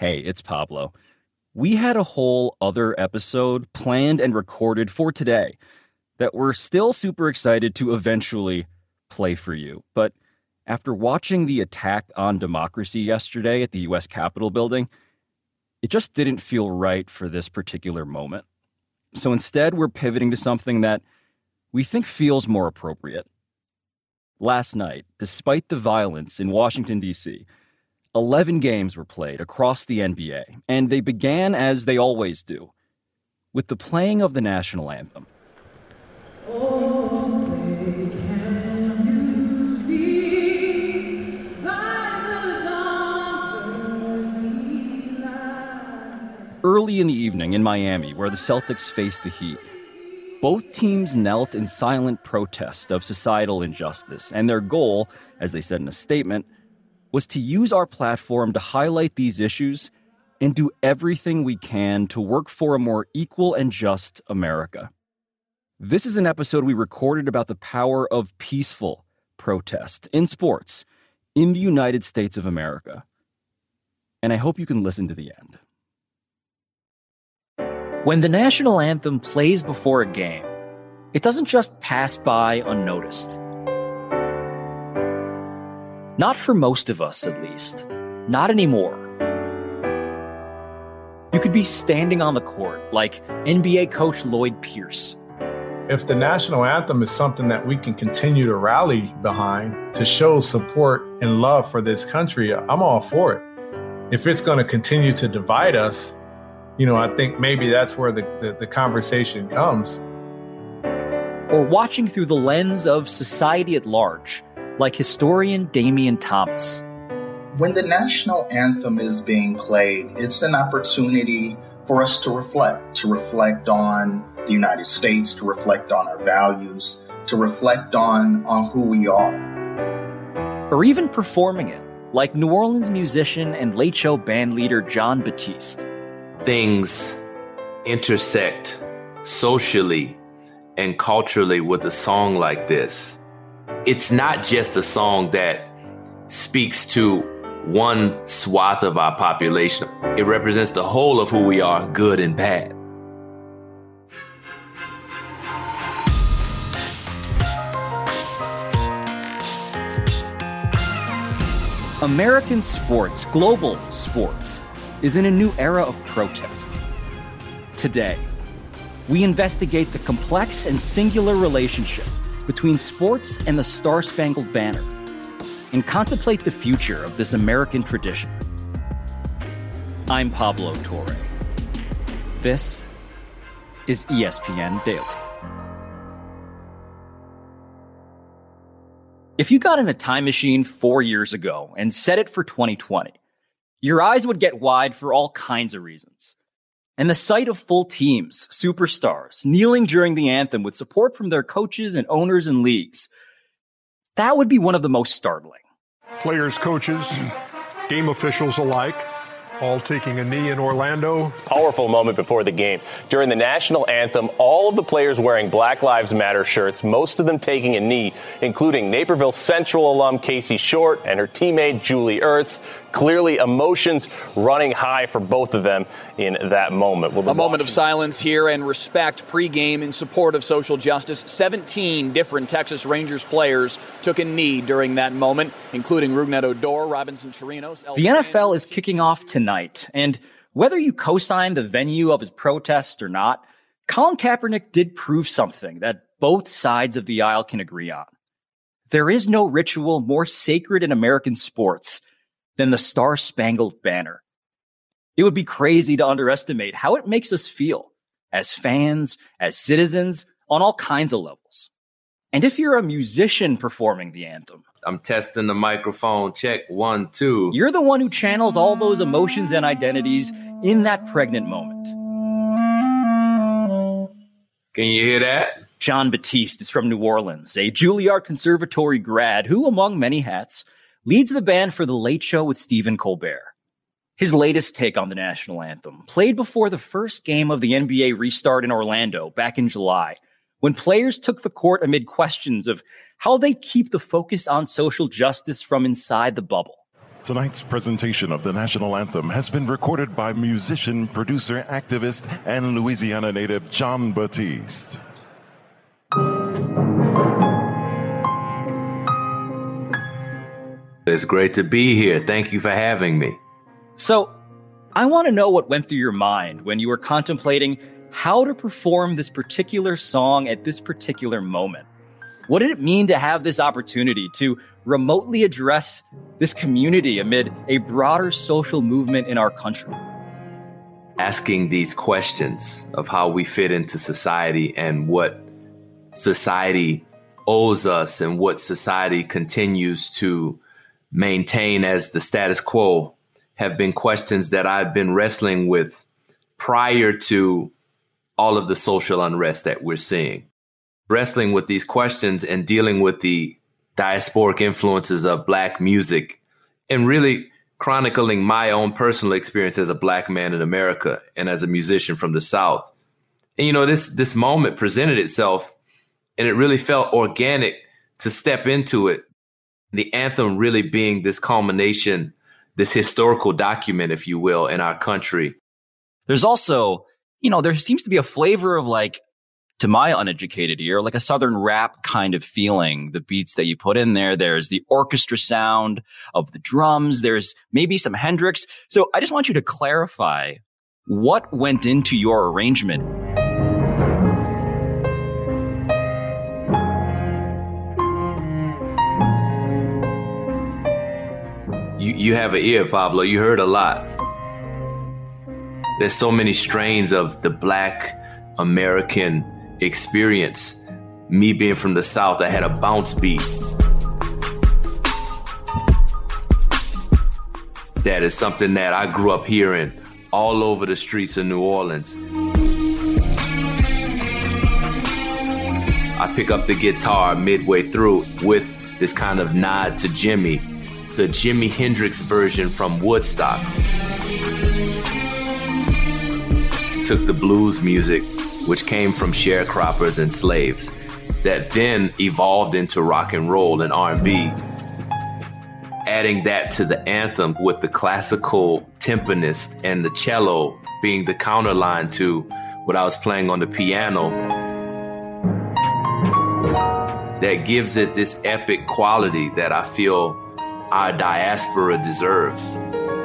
Hey, it's Pablo. We had a whole other episode planned and recorded for today that we're still super excited to eventually play for you. But after watching the attack on democracy yesterday at the U.S. Capitol building, it just didn't feel right for this particular moment. So instead, we're pivoting to something that we think feels more appropriate. Last night, despite the violence in Washington, D.C., 11 games were played across the NBA, and they began as they always do, with the playing of the national anthem. Oh, say can you see by the dawn's early light? Early in the evening in Miami, where the Celtics faced the Heat, both teams knelt in silent protest of societal injustice, and their goal, as they said in a statement, was to use our platform to highlight these issues and do everything we can to work for a more equal and just America. This is an episode we recorded about the power of peaceful protest in sports in the United States of America. And I hope you can listen to the end. When the national anthem plays before a game, it doesn't just pass by unnoticed. Not for most of us, at least. Not anymore. You could be standing on the court like NBA coach Lloyd Pierce. If the national anthem is something that we can continue to rally behind to show support and love for this country, I'm all for it. If it's going to continue to divide us, I think maybe that's where the conversation comes. Or watching through the lens of society at large, like historian Damian Thomas. When the national anthem is being played, it's an opportunity for us to reflect on the United States, to reflect on our values, to reflect on who we are. Or even performing it, like New Orleans musician and Late Show band leader Jon Batiste. Things intersect socially and culturally with a song like this. It's not just a song that speaks to one swath of our population. It represents the whole of who we are, good and bad. American sports, global sports, is in a new era of protest. Today, we investigate the complex and singular relationship between sports and the Star-Spangled Banner, and contemplate the future of this American tradition. I'm Pablo Torre. This is ESPN Daily. If you got in a time machine 4 years ago and set it for 2020, your eyes would get wide for all kinds of reasons. And the sight of full teams, superstars, kneeling during the anthem with support from their coaches and owners and leagues, that would be one of the most startling. Players, coaches, game officials alike, all taking a knee in Orlando. Powerful moment before the game. During the national anthem, all of the players wearing Black Lives Matter shirts, most of them taking a knee, including Naperville Central alum Casey Short and her teammate Julie Ertz. Clearly emotions running high for both of them in that moment. A moment of silence here and respect pregame in support of social justice. 17 different Texas Rangers players took a knee during that moment, including Rougned Odor, Robinson Chirinos. The NFL is kicking off tonight, and whether you co-sign the venue of his protest or not, Colin Kaepernick did prove something that both sides of the aisle can agree on. There is no ritual more sacred in American sports than the Star-Spangled Banner. It would be crazy to underestimate how it makes us feel as fans, as citizens, on all kinds of levels. And if you're a musician performing the anthem, I'm testing the microphone. Check 1, 2. You're the one who channels all those emotions and identities in that pregnant moment. Can you hear that? Jon Batiste is from New Orleans, a Juilliard Conservatory grad who, among many hats, leads the band for The Late Show with Stephen Colbert. His latest take on the national anthem, played before the first game of the NBA restart in Orlando back in July, when players took the court amid questions of how they keep the focus on social justice from inside the bubble. Tonight's presentation of the national anthem has been recorded by musician, producer, activist, and Louisiana native Jon Batiste. It's great to be here. Thank you for having me. So, I want to know what went through your mind when you were contemplating how to perform this particular song at this particular moment. What did it mean to have this opportunity to remotely address this community amid a broader social movement in our country? Asking these questions of how we fit into society and what society owes us and what society continues to maintain as the status quo have been questions that I've been wrestling with prior to all of the social unrest that we're seeing. Wrestling with these questions and dealing with the diasporic influences of Black music and really chronicling my own personal experience as a Black man in America and as a musician from the South. And, you know, this moment presented itself and it really felt organic to step into it. The anthem really being this culmination, this historical document, if you will, in our country. There's also, you know, there seems to be a flavor of, like, to my uneducated ear, like a Southern rap kind of feeling, the beats that you put in there. There's the orchestra sound of the drums. There's maybe some Hendrix. So I just want you to clarify what went into your arrangement. You have an ear, Pablo. You heard a lot. There's so many strains of the Black American experience. Me being from the South, I had a bounce beat that is something that I grew up hearing all over the streets of New Orleans. I pick up the guitar midway through with this kind of nod to Jimmy, the Jimi Hendrix version from Woodstock. Took the blues music, which came from sharecroppers and slaves, that then evolved into rock and roll and R&B. Adding that to the anthem with the classical timpanist and the cello being the counterline to what I was playing on the piano, that gives it this epic quality that I feel our diaspora deserves.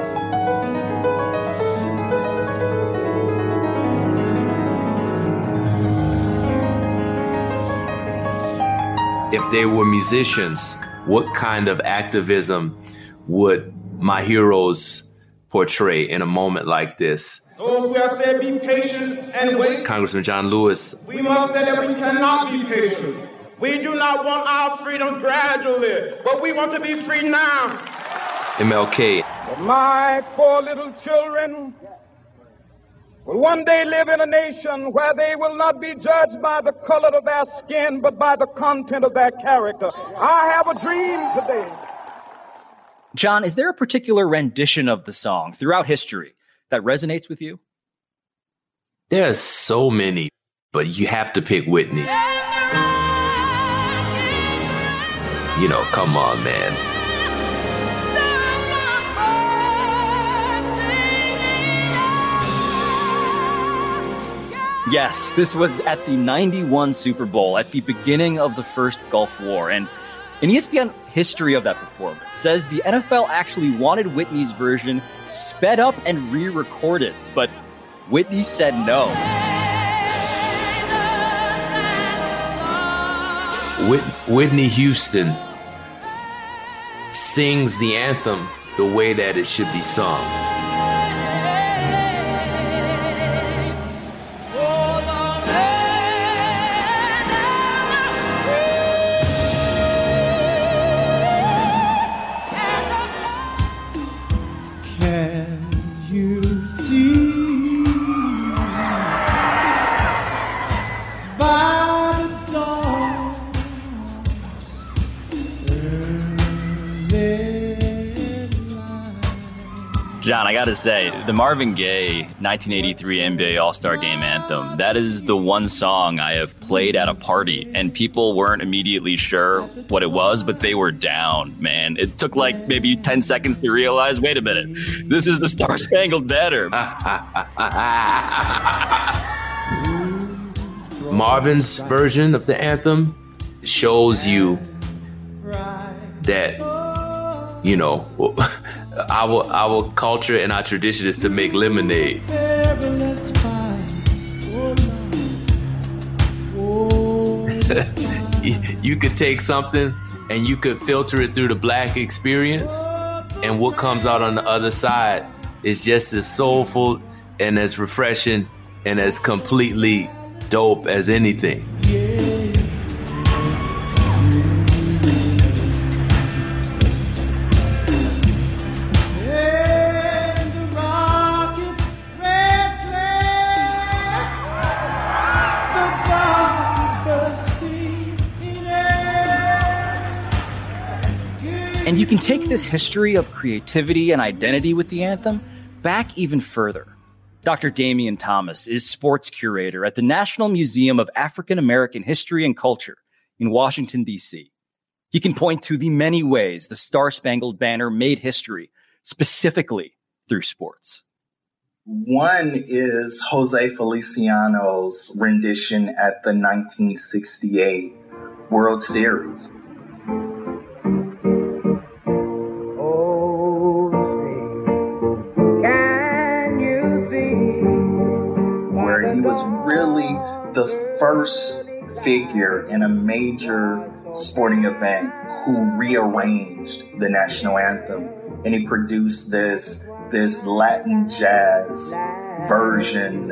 If they were musicians, what kind of activism would my heroes portray in a moment like this? Those who have said be patient and wait. Congressman John Lewis. We must say that we cannot be patient. We do not want our freedom gradually, but we want to be free now. MLK. But my poor little children will one day live in a nation where they will not be judged by the color of their skin, but by the content of their character. I have a dream today. John, is there a particular rendition of the song throughout history that resonates with you? There's so many, but you have to pick Whitney. You know, come on, man. Yes, this was at the 91 Super Bowl, at the beginning of the first Gulf War. And an ESPN history of that performance says the NFL actually wanted Whitney's version sped up and re-recorded, but Whitney said no. Whitney Houston sings the anthem the way that it should be sung. John, I got to say, the Marvin Gaye 1983 NBA All-Star Game anthem, that is the one song I have played at a party, and people weren't immediately sure what it was, but they were down, man. It took like maybe 10 seconds to realize, wait a minute, this is the Star Spangled Banner. Marvin's version of the anthem shows you that, you know, our culture and our tradition is to make lemonade. You could take something and you could filter it through the Black experience, and what comes out on the other side is just as soulful and as refreshing and as completely dope as anything. And you can take this history of creativity and identity with the anthem back even further. Dr. Damian Thomas is sports curator at the National Museum of African American History and Culture in Washington, D.C. He can point to the many ways the Star Spangled Banner made history, specifically through sports. One is Jose Feliciano's rendition at the 1968 World Series. He was really the first figure in a major sporting event who rearranged the national anthem, and he produced this Latin jazz version.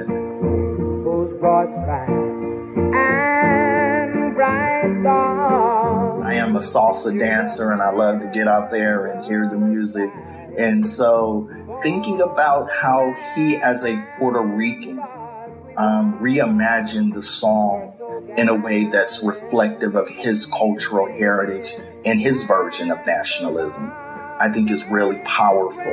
I am a salsa dancer, and I love to get out there and hear the music. And so thinking about how he, as a Puerto Rican, reimagined the song in a way that's reflective of his cultural heritage and his version of nationalism, I think is really powerful.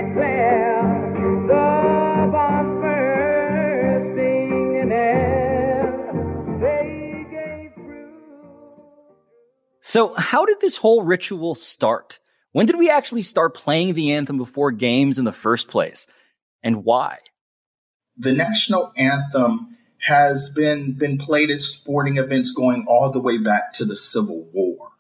So how did this whole ritual start? When did we actually start playing the anthem before games in the first place? And why? The national anthem has been played at sporting events going all the way back to the Civil War.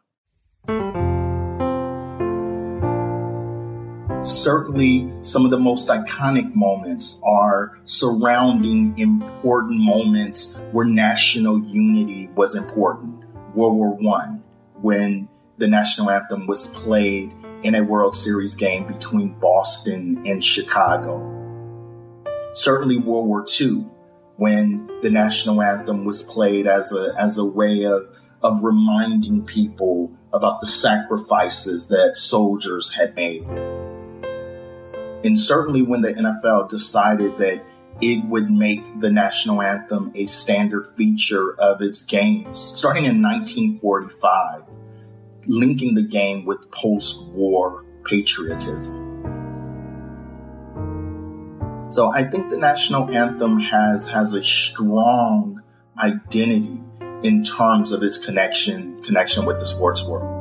Certainly, some of the most iconic moments are surrounding important moments where national unity was important. World War I, when the national anthem was played in a World Series game between Boston and Chicago. Certainly World War II, when the national anthem was played as a way of reminding people about the sacrifices that soldiers had made. And certainly when the NFL decided that it would make the national anthem a standard feature of its games, starting in 1945, linking the game with post-war patriotism. So I think the national anthem has a strong identity in terms of its connection with the sports world.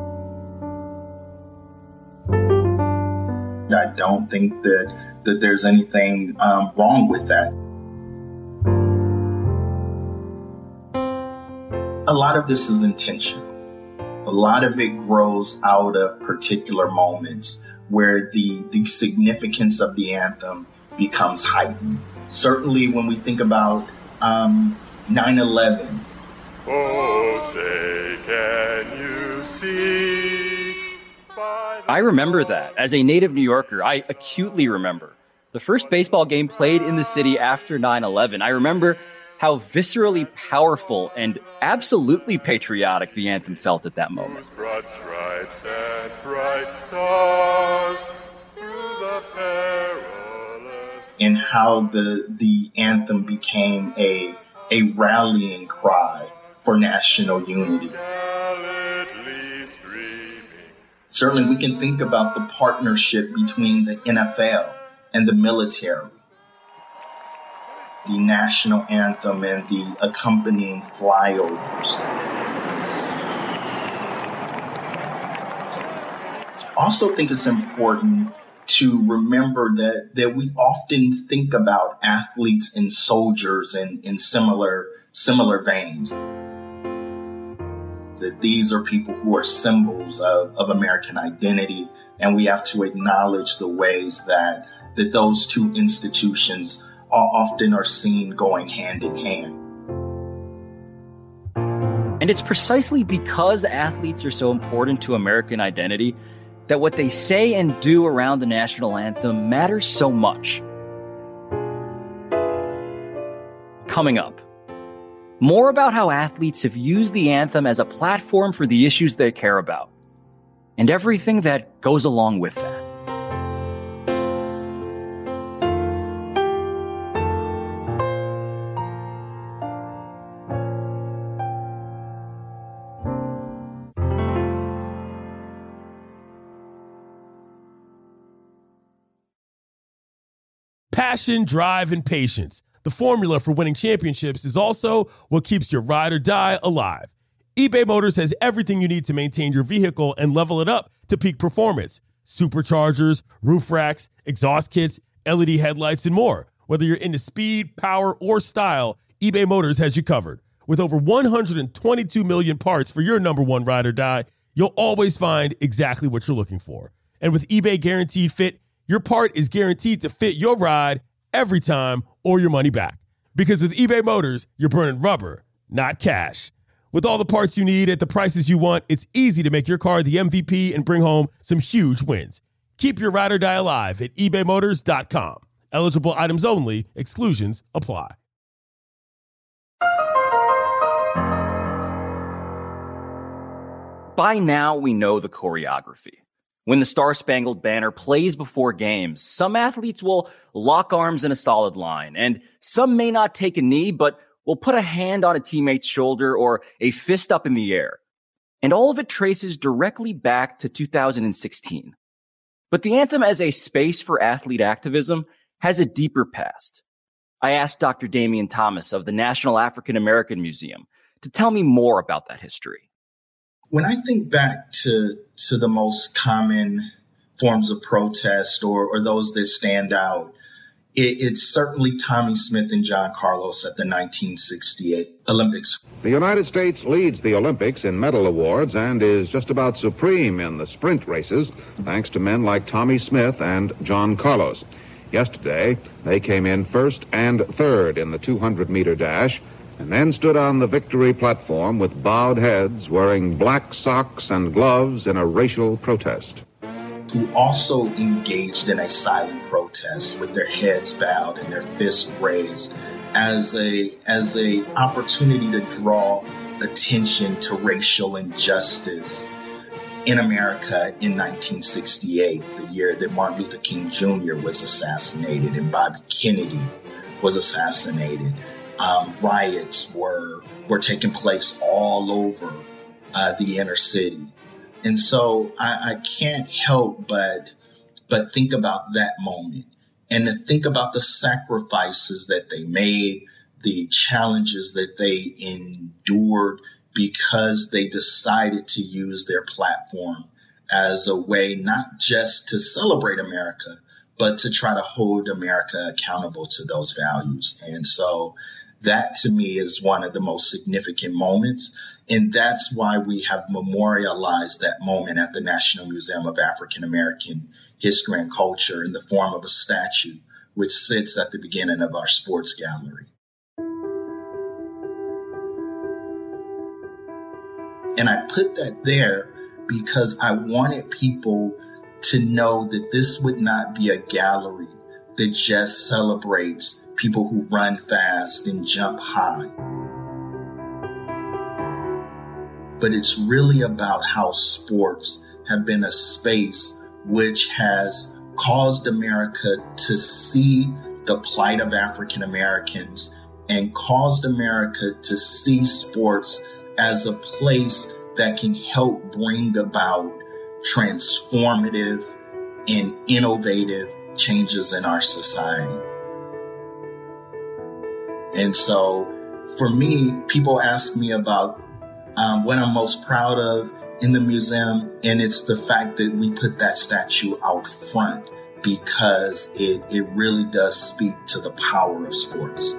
I don't think that there's anything wrong with that. A lot of this is intentional. A lot of it grows out of particular moments where the significance of the anthem becomes heightened. Certainly when we think about 9/11. Oh, say, can you see? I remember that. As a native New Yorker, I acutely remember the first baseball game played in the city after 9/11. I remember how viscerally powerful and absolutely patriotic the anthem felt at that moment. Broad stripes and bright stars through the perilous. And how the anthem became a rallying cry for national unity. Certainly we can think about the partnership between the NFL and the military. The national anthem and the accompanying flyovers. I also think it's important to remember that we often think about athletes and soldiers in similar veins. That these are people who are symbols of American identity, and we have to acknowledge the ways that those two institutions often are seen going hand in hand. And it's precisely because athletes are so important to American identity that what they say and do around the national anthem matters so much. Coming up, more about how athletes have used the anthem as a platform for the issues they care about, and everything that goes along with that. Passion, drive, and patience. The formula for winning championships is also what keeps your ride or die alive. eBay Motors has everything you need to maintain your vehicle and level it up to peak performance. Superchargers, roof racks, exhaust kits, LED headlights, and more. Whether you're into speed, power, or style, eBay Motors has you covered. With over 122 million parts for your number one ride or die, you'll always find exactly what you're looking for. And with eBay Guaranteed Fit, your part is guaranteed to fit your ride every time or your money back. Because with eBay Motors, you're burning rubber, not cash. With all the parts you need at the prices you want, it's easy to make your car the MVP and bring home some huge wins. Keep your ride or die alive at ebaymotors.com. Eligible items only. Exclusions apply. By now, we know the choreography. When the Star-Spangled Banner plays before games, some athletes will lock arms in a solid line, and some may not take a knee, but will put a hand on a teammate's shoulder or a fist up in the air. And all of it traces directly back to 2016. But the anthem as a space for athlete activism has a deeper past. I asked Dr. Damian Thomas of the National African American Museum to tell me more about that history. When I think back to the most common forms of protest or those that stand out, it's certainly Tommie Smith and John Carlos at the 1968 Olympics. The United States leads the Olympics in medal awards and is just about supreme in the sprint races, thanks to men like Tommie Smith and John Carlos. Yesterday, they came in first and third in the 200-meter dash, and then stood on the victory platform with bowed heads, wearing black socks and gloves in a racial protest. Who also engaged in a silent protest with their heads bowed and their fists raised as a opportunity to draw attention to racial injustice in America in 1968, the year that Martin Luther King Jr. was assassinated and Bobby Kennedy was assassinated. Riots were taking place all over the inner city. And so I can't help but think about that moment and to think about the sacrifices that they made, the challenges that they endured because they decided to use their platform as a way not just to celebrate America, but to try to hold America accountable to those values. And so that to me is one of the most significant moments. And that's why we have memorialized that moment at the National Museum of African American History and Culture in the form of a statue, which sits at the beginning of our sports gallery. And I put that there because I wanted people to know that this would not be a gallery that just celebrates people who run fast and jump high. But it's really about how sports have been a space which has caused America to see the plight of African Americans and caused America to see sports as a place that can help bring about transformative and innovative changes in our society. And so for me, people ask me about what I'm most proud of in the museum, and it's the fact that we put that statue out front because it really does speak to the power of sports.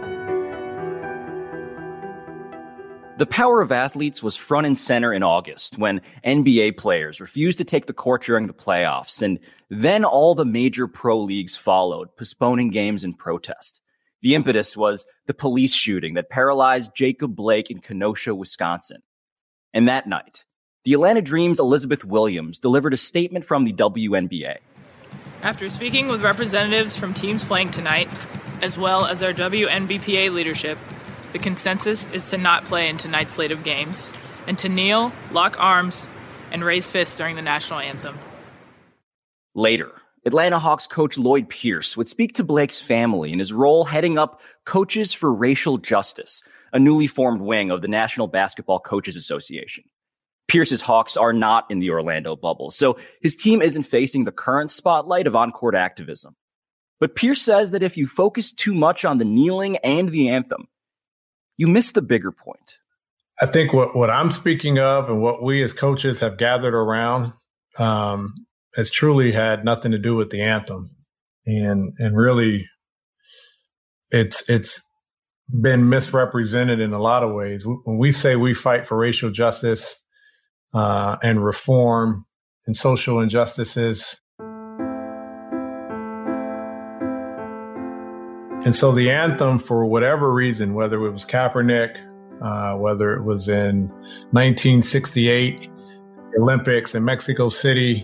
The power of athletes was front and center in August when NBA players refused to take the court during the playoffs, and then all the major pro leagues followed, postponing games in protest. The impetus was the police shooting that paralyzed Jacob Blake in Kenosha, Wisconsin. And that night, the Atlanta Dream's Elizabeth Williams delivered a statement from the WNBA. After speaking with representatives from teams playing tonight, as well as our WNBPA leadership, the consensus is to not play in tonight's slate of games and to kneel, lock arms, and raise fists during the national anthem. Later, Atlanta Hawks coach Lloyd Pierce would speak to Blake's family in his role heading up Coaches for Racial Justice, a newly formed wing of the National Basketball Coaches Association. Pierce's Hawks are not in the Orlando bubble, so his team isn't facing the current spotlight of on-court activism. But Pierce says that if you focus too much on the kneeling and the anthem, you miss the bigger point. I think what I'm speaking of and what we as coaches have gathered around has truly had nothing to do with the anthem. And really, it's been misrepresented in a lot of ways. When we say we fight for racial justice and reform and social injustices, and so the anthem, for whatever reason, whether it was Kaepernick, whether it was in 1968 Olympics in Mexico City,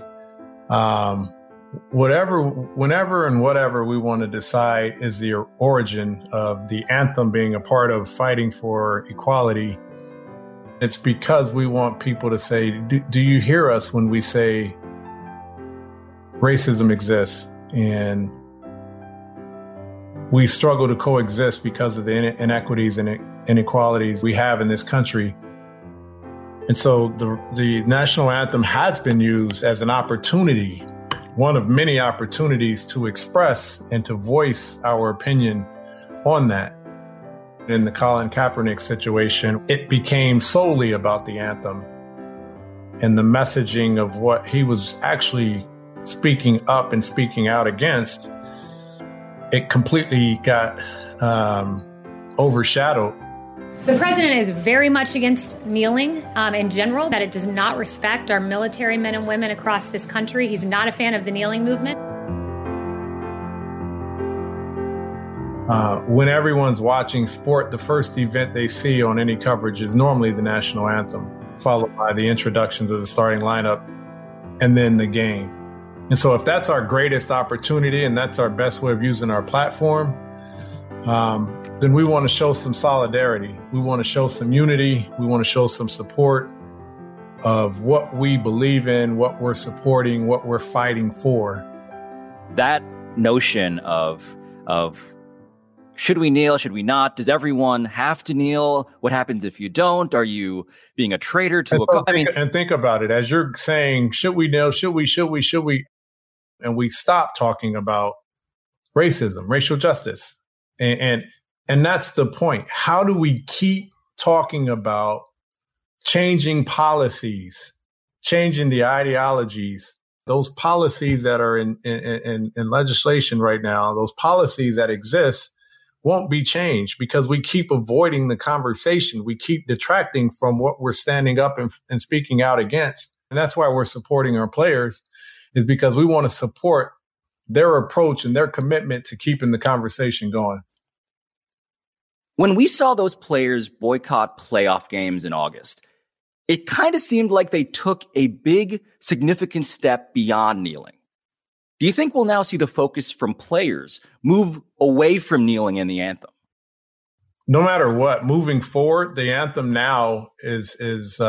whenever and whatever we want to decide is the origin of the anthem being a part of fighting for equality, it's because we want people to say, do you hear us when we say racism exists and we struggle to coexist because of the inequities and inequalities we have in this country? And so the national anthem has been used as an opportunity, one of many opportunities to express and to voice our opinion on that. In the Colin Kaepernick situation, it became solely about the anthem and the messaging of what he was actually speaking up and speaking out against. It completely got overshadowed. The president is very much against kneeling in general, that it does not respect our military men and women across this country. He's not a fan of the kneeling movement. When everyone's watching sport, the first event they see on any coverage is normally the national anthem, followed by the introduction to the starting lineup and then the game. And so if that's our greatest opportunity and that's our best way of using our platform, then we want to show some solidarity. We want to show some unity. We want to show some support of what we believe in, what we're supporting, what we're fighting for. That notion of should we kneel, should we not? Does everyone have to kneel? What happens if you don't? Are you being a traitor to And think about it. As you're saying, should we kneel? Should we? And we stop talking about racism, racial justice. And that's the point. How do we keep talking about changing policies, changing the ideologies, those policies that are in legislation right now, those policies that exist won't be changed because we keep avoiding the conversation. We keep detracting from what we're standing up and speaking out against. And that's why we're supporting our players, is because we want to support their approach and their commitment to keeping the conversation going. When we saw those players boycott playoff games in August, it kind of seemed like they took a big, significant step beyond kneeling. Do you think we'll now see the focus from players move away from kneeling in the anthem? No matter what, moving forward, the anthem now it's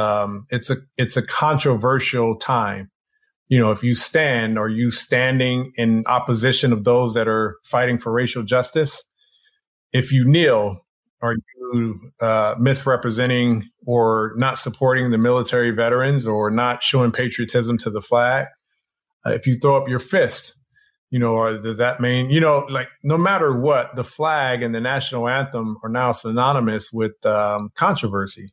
a controversial time. You know, if you stand, are you standing in opposition of those that are fighting for racial justice? If you kneel, are you misrepresenting or not supporting the military veterans or not showing patriotism to the flag? If you throw up your fist, Or does that mean, like no matter what, the flag and the national anthem are now synonymous with controversy.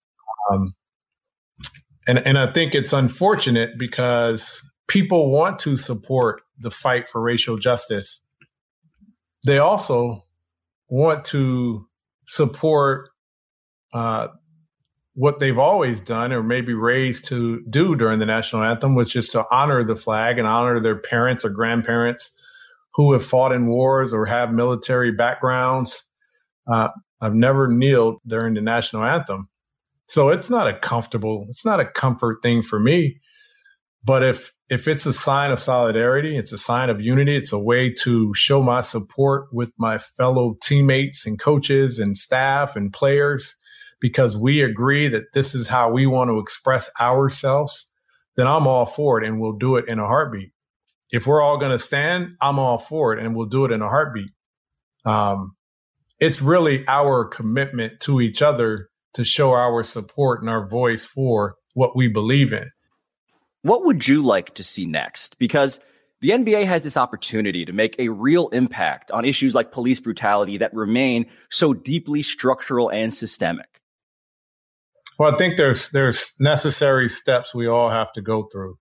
And I think it's unfortunate because people want to support the fight for racial justice. They also want to support what they've always done or maybe raised to do during the national anthem, which is to honor the flag and honor their parents or grandparents who have fought in wars or have military backgrounds. I've never kneeled during the national anthem. So it's not a comfort thing for me. But if it's a sign of solidarity, it's a sign of unity, it's a way to show my support with my fellow teammates and coaches and staff and players, because we agree that this is how we want to express ourselves, then I'm all for it and we'll do it in a heartbeat. If we're all going to stand, I'm all for it and we'll do it in a heartbeat. It's really our commitment to each other to show our support and our voice for what we believe in. What would you like to see next? Because the NBA has this opportunity to make a real impact on issues like police brutality that remain so deeply structural and systemic. Well, I think there's necessary steps we all have to go through.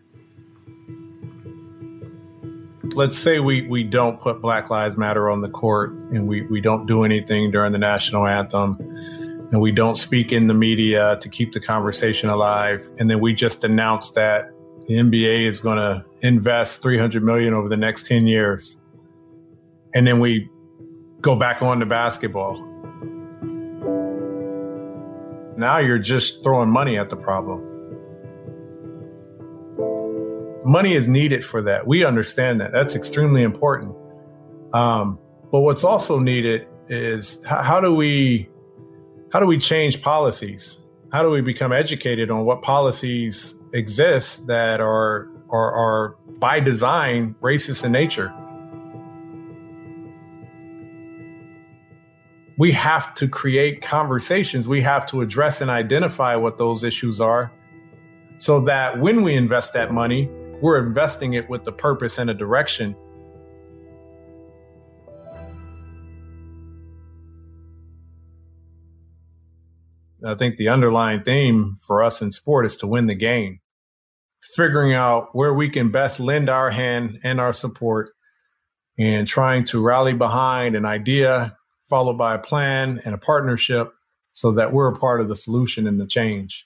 Let's say we don't put Black Lives Matter on the court and we don't do anything during the national anthem and we don't speak in the media to keep the conversation alive. And then we just announce that the NBA is going to invest $300 million over the next 10 years. And then we go back on to basketball. Now you're just throwing money at the problem. Money is needed for that. We understand that. That's extremely important. But what's also needed is how do we change policies? How do we become educated on what policies exist that are by design racist in nature? We have to create conversations. We have to address and identify what those issues are so that when we invest that money, we're investing it with the purpose and a direction. I think the underlying theme for us in sport is to win the game. Figuring out where we can best lend our hand and our support and trying to rally behind an idea followed by a plan and a partnership so that we're a part of the solution and the change.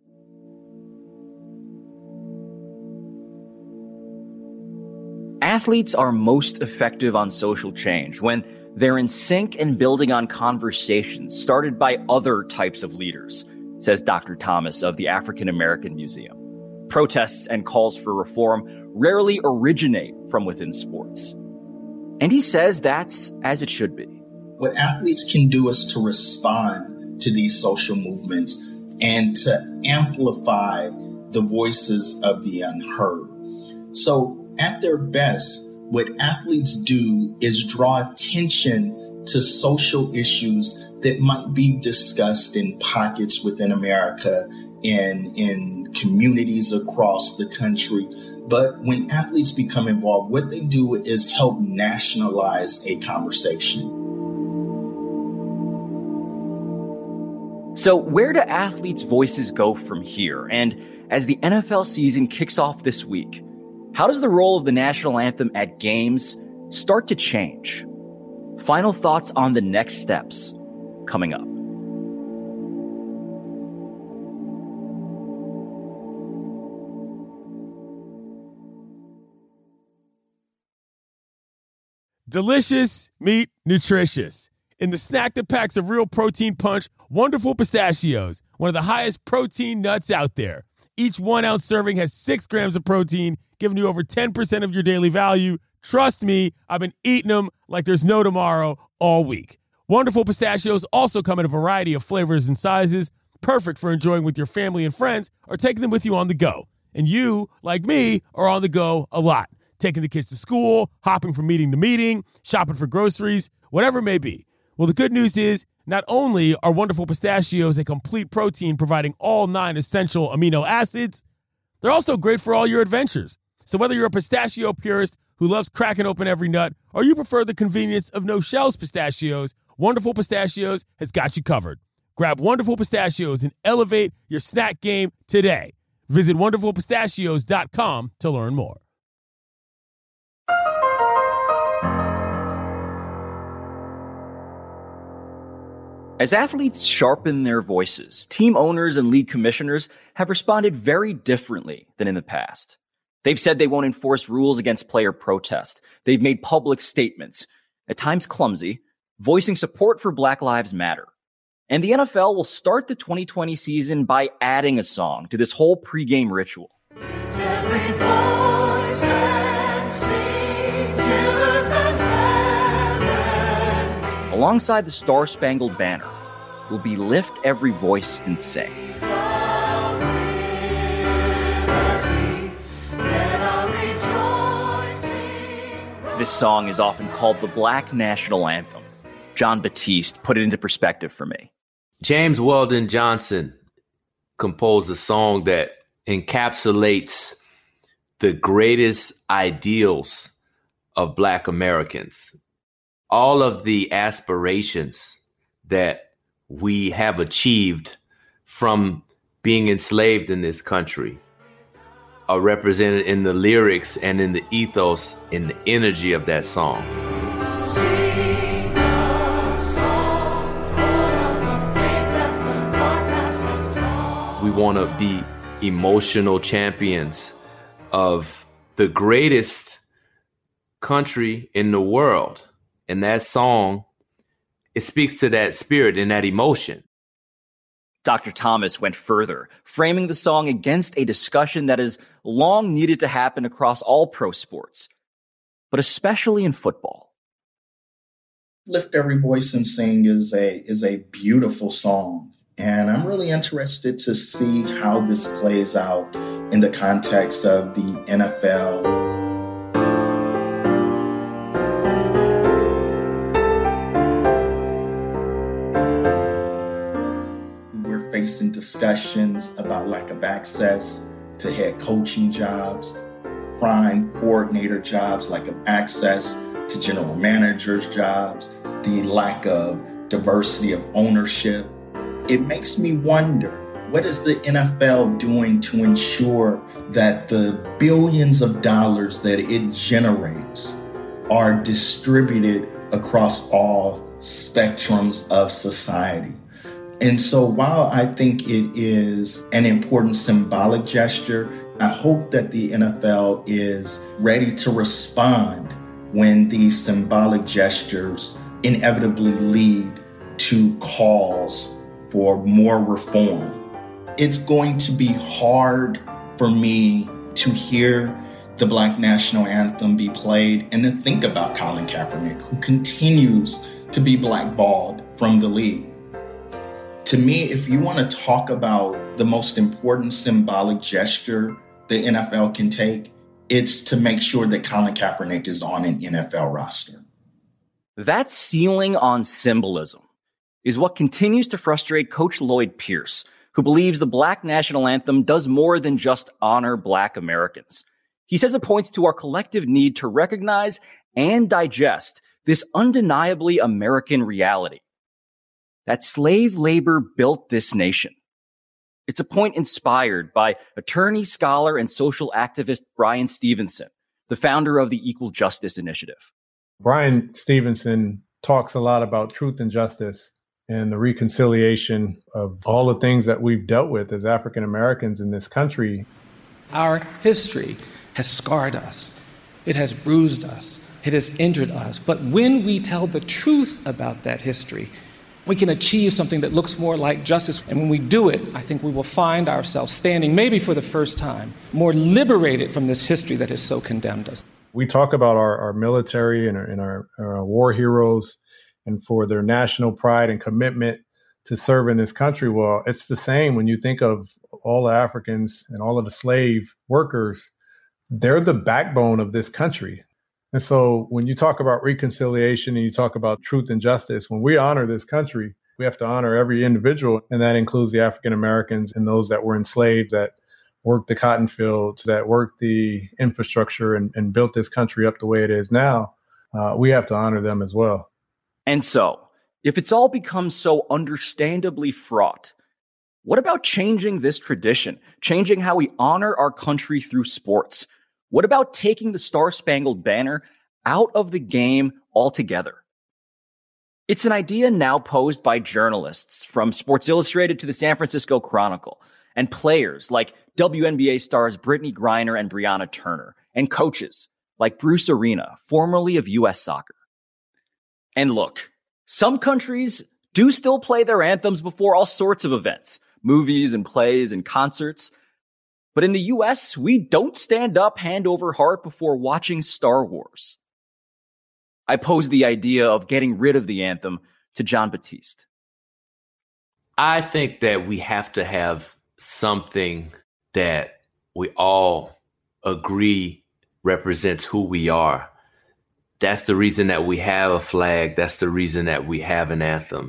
Athletes are most effective on social change when they're in sync and building on conversations started by other types of leaders, says Dr. Thomas of the African American Museum. Protests and calls for reform rarely originate from within sports. And he says that's as it should be. What athletes can do is to respond to these social movements and to amplify the voices of the unheard. So at their best, what athletes do is draw attention to social issues that might be discussed in pockets within America and in communities across the country. But when athletes become involved, what they do is help nationalize a conversation. So where do athletes' voices go from here? And as the NFL season kicks off this week, how does the role of the national anthem at games start to change? Final thoughts on the next steps coming up. Delicious meat, nutritious. In the snack that packs a real protein punch, Wonderful Pistachios, one of the highest protein nuts out there. Each 1 ounce serving has 6 grams of protein, giving you over 10% of your daily value. Trust me, I've been eating them like there's no tomorrow all week. Wonderful Pistachios also come in a variety of flavors and sizes, perfect for enjoying with your family and friends or taking them with you on the go. And you, like me, are on the go a lot. Taking the kids to school, hopping from meeting to meeting, shopping for groceries, whatever it may be. Well, the good news is not only are Wonderful Pistachios a complete protein providing all 9 essential amino acids, they're also great for all your adventures. So whether you're a pistachio purist who loves cracking open every nut, or you prefer the convenience of no shells pistachios, Wonderful Pistachios has got you covered. Grab Wonderful Pistachios and elevate your snack game today. Visit WonderfulPistachios.com to learn more. As athletes sharpen their voices, team owners and league commissioners have responded very differently than in the past. They've said they won't enforce rules against player protest. They've made public statements, at times clumsy, voicing support for Black Lives Matter. And the NFL will start the 2020 season by adding a song to this whole pregame ritual. Alongside the Star-Spangled Banner will be Lift Every Voice and Sing. This song is often called the Black National Anthem. Jon Batiste put it into perspective for me. James Weldon Johnson composed a song that encapsulates the greatest ideals of Black Americans. All of the aspirations that we have achieved from being enslaved in this country are represented in the lyrics and in the ethos and the energy of that song. We want to be emotional champions of the greatest country in the world. And that song, it speaks to that spirit and that emotion. Dr. Thomas went further, framing the song against a discussion that has long needed to happen across all pro sports, but especially in football. Lift Every Voice and Sing is a beautiful song. And I'm really interested to see how this plays out in the context of the NFL. Facing discussions about lack of access to head coaching jobs, prime coordinator jobs, lack of access to general managers' jobs, the lack of diversity of ownership. It makes me wonder, what is the NFL doing to ensure that the billions of dollars that it generates are distributed across all spectrums of society? And so while I think it is an important symbolic gesture, I hope that the NFL is ready to respond when these symbolic gestures inevitably lead to calls for more reform. It's going to be hard for me to hear the Black National Anthem be played and to think about Colin Kaepernick, who continues to be blackballed from the league. To me, if you want to talk about the most important symbolic gesture the NFL can take, it's to make sure that Colin Kaepernick is on an NFL roster. That ceiling on symbolism is what continues to frustrate Coach Lloyd Pierce, who believes the Black National Anthem does more than just honor Black Americans. He says it points to our collective need to recognize and digest this undeniably American reality, that slave labor built this nation. It's a point inspired by attorney, scholar, and social activist Bryan Stevenson, the founder of the Equal Justice Initiative. Bryan Stevenson talks a lot about truth and justice and the reconciliation of all the things that we've dealt with as African Americans in this country. Our history has scarred us. It has bruised us. It has injured us. But when we tell the truth about that history, we can achieve something that looks more like justice. And when we do it, I think we will find ourselves standing, maybe for the first time, more liberated from this history that has so condemned us. We talk about our military and our war heroes and for their national pride and commitment to serve in this country. Well, it's the same when you think of all the Africans and all of the slave workers. They're the backbone of this country. And so when you talk about reconciliation and you talk about truth and justice, when we honor this country, we have to honor every individual. And that includes the African Americans and those that were enslaved that worked the cotton fields, that worked the infrastructure and built this country up the way it is now, we have to honor them as well. And so, if it's all become so understandably fraught, what about changing this tradition, changing how we honor our country through sports? What about taking the Star-Spangled Banner out of the game altogether? It's an idea now posed by journalists from Sports Illustrated to the San Francisco Chronicle, and players like WNBA stars Brittany Griner and Brianna Turner, and coaches like Bruce Arena, formerly of U.S. Soccer. And look, some countries do still play their anthems before all sorts of events, movies and plays and concerts. But in the U.S., we don't stand up hand over heart before watching Star Wars. I posed the idea of getting rid of the anthem to Jon Batiste. I think that we have to have something that we all agree represents who we are. That's the reason that we have a flag. That's the reason that we have an anthem.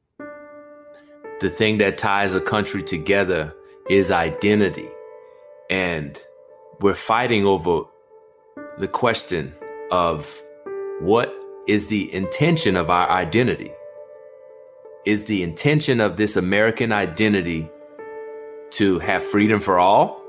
The thing that ties a country together is identity. And we're fighting over the question of what is the intention of our identity? Is the intention of this American identity to have freedom for all?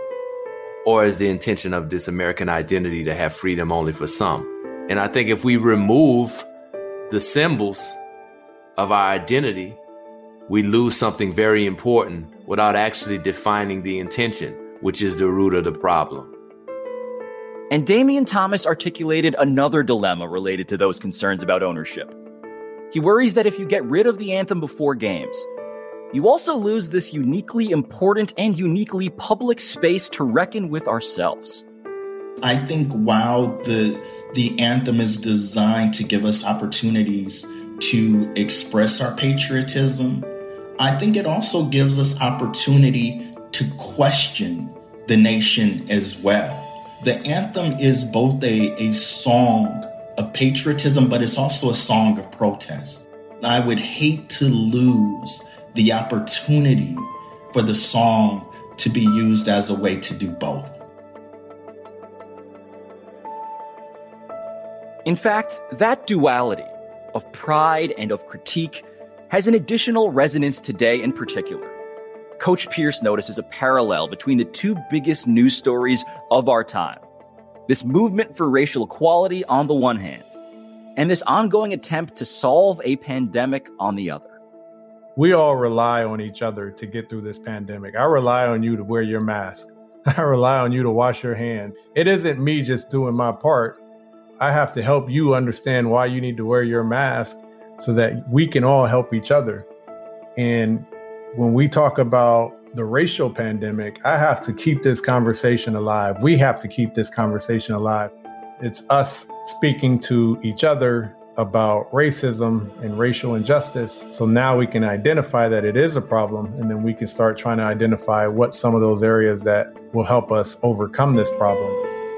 Or is the intention of this American identity to have freedom only for some? And I think if we remove the symbols of our identity, we lose something very important without actually defining the intention, which is the root of the problem. And Damian Thomas articulated another dilemma related to those concerns about ownership. He worries that if you get rid of the anthem before games, you also lose this uniquely important and uniquely public space to reckon with ourselves. I think while the anthem is designed to give us opportunities to express our patriotism, I think it also gives us opportunity to question the nation as well. The anthem is both a song of patriotism, but it's also a song of protest. I would hate to lose the opportunity for the song to be used as a way to do both. In fact, that duality of pride and of critique has an additional resonance today in particular. Coach Pierce notices a parallel between the two biggest news stories of our time. This movement for racial equality on the one hand, and this ongoing attempt to solve a pandemic on the other. We all rely on each other to get through this pandemic. I rely on you to wear your mask. I rely on you to wash your hand. It isn't me just doing my part. I have to help you understand why you need to wear your mask so that we can all help each other. And when we talk about the racial pandemic, I have to keep this conversation alive. We have to keep this conversation alive. It's us speaking to each other about racism and racial injustice. So now we can identify that it is a problem, and then we can start trying to identify what some of those areas that will help us overcome this problem.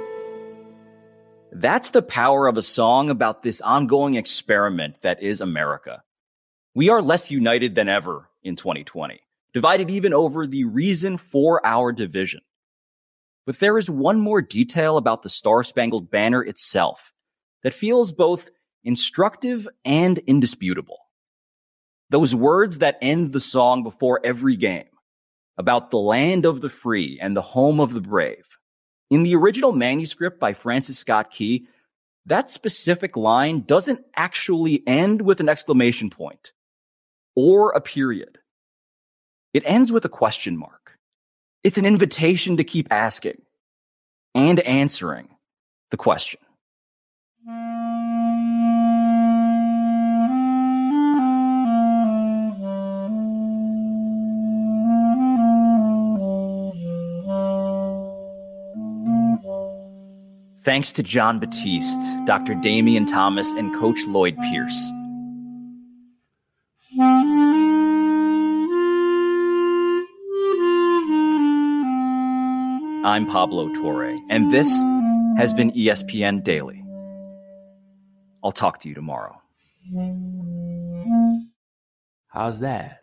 That's the power of a song about this ongoing experiment that is America. We are less united than ever in 2020, divided even over the reason for our division. But there is one more detail about the Star-Spangled Banner itself that feels both instructive and indisputable. Those words that end the song before every game, about the land of the free and the home of the brave. In the original manuscript by Francis Scott Key, that specific line doesn't actually end with an exclamation point or a period. It ends with a question mark. It's an invitation to keep asking and answering the question. Thanks to Jon Batiste, Dr. Damian Thomas, and Coach Lloyd Pierce. I'm Pablo Torre, and this has been ESPN Daily. I'll talk to you tomorrow. How's that?